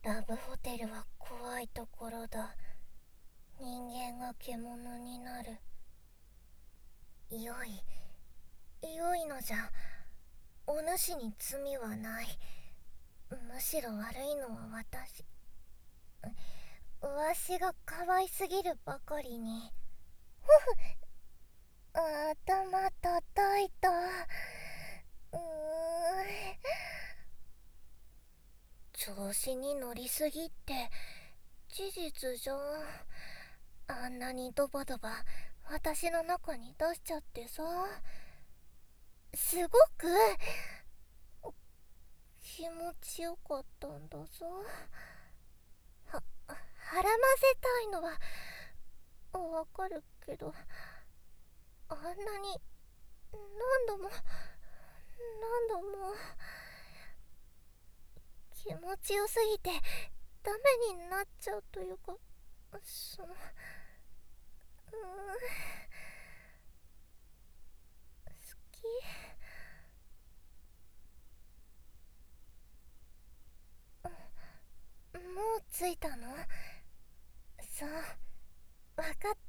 ラブホテルは怖いところだ。人間が獣になる。良いのじゃ。お主に罪はない。むしろ悪いのは私。わしが可愛すぎるばかりに。頭叩いた。調子に乗りすぎって事実じゃん。あんなにドバドバ私の中に出しちゃってさ、すごく気持ちよかったんだぞ。はらませたいのはわかるけど、あんなに何度も何度も気持ちよすぎてダメになっちゃうというか、その好き。もう着いたの？そう、わかった。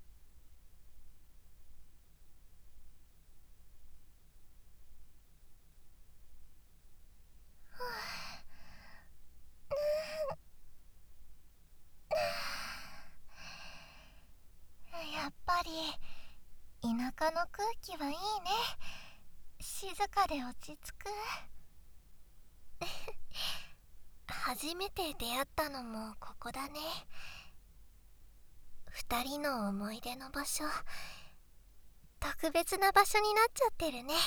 やっぱり田舎の空気はいいね。静かで落ち着く。初めて出会ったのもここだね。二人の思い出の場所、特別な場所になっちゃってるね。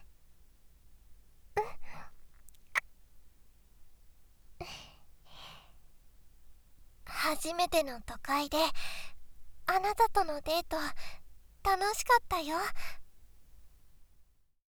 初めての都会であなたとのデート楽しかったよ。